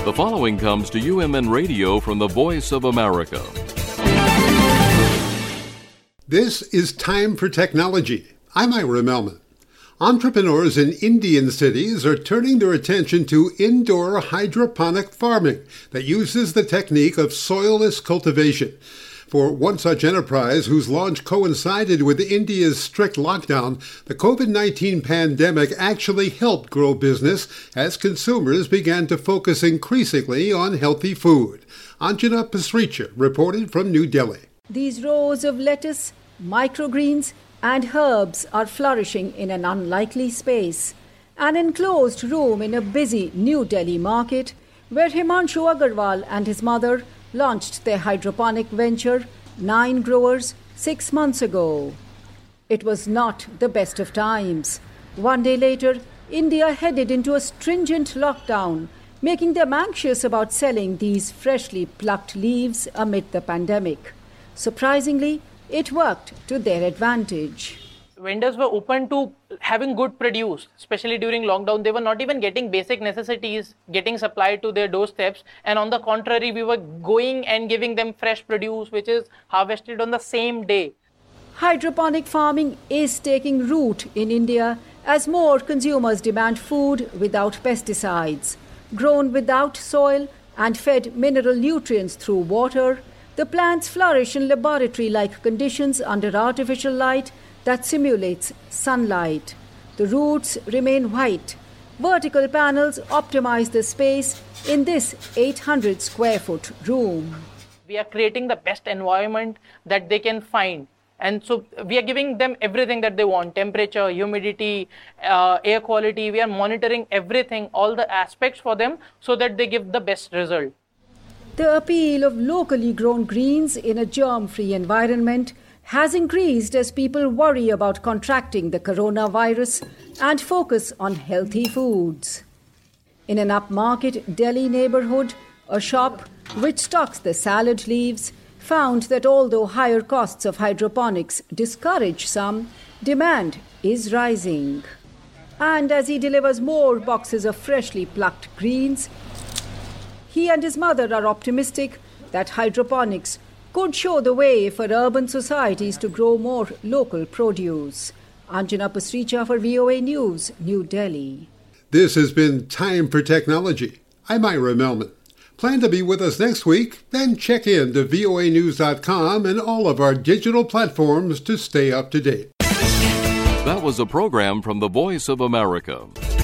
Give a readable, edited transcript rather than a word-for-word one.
The following comes to UMN Radio from the Voice of America. This is Time for Technology. I'm Ira Melman. Entrepreneurs in Indian cities are turning their attention to indoor hydroponic farming that uses the technique of soilless cultivation. For one such enterprise whose launch coincided with India's strict lockdown, the COVID-19 pandemic actually helped grow business as consumers began to focus increasingly on healthy food. Anjana Pasricha reported from New Delhi. These rows of lettuce, microgreens, and herbs are flourishing in an unlikely space. An enclosed room in a busy New Delhi market where Himanshu Agarwal and his mother launched their hydroponic venture, 9 growers, 6 months ago. It was not the best of times. One day later, India headed into a stringent lockdown, making them anxious about selling these freshly plucked leaves amid the pandemic. Surprisingly, it worked to their advantage. Vendors were open to having good produce, especially during lockdown. They were not even getting basic necessities getting supplied to their doorsteps. And on the contrary, we were going and giving them fresh produce, which is harvested on the same day. Hydroponic farming is taking root in India as more consumers demand food without pesticides. Grown without soil and fed mineral nutrients through water, the plants flourish in laboratory-like conditions under artificial light that simulates sunlight. The roots remain white. Vertical panels optimize the space in this 800 square foot room. We are creating the best environment that they can find. And so we are giving them everything that they want: temperature, humidity, air quality. We are monitoring everything, all the aspects for them so that they give the best result. The appeal of locally grown greens in a germ-free environment has increased as people worry about contracting the coronavirus and focus on healthy foods. In an upmarket Delhi neighborhood, a shop which stocks the salad leaves found that although higher costs of hydroponics discourage some, demand is rising. And as he delivers more boxes of freshly plucked greens, he and his mother are optimistic that hydroponics could show the way for urban societies to grow more local produce. Anjana Pasricha for VOA News, New Delhi. This has been Time for Technology. I'm Ira Melman. Plan to be with us next week, then check in to voanews.com and all of our digital platforms to stay up to date. That was a program from the Voice of America.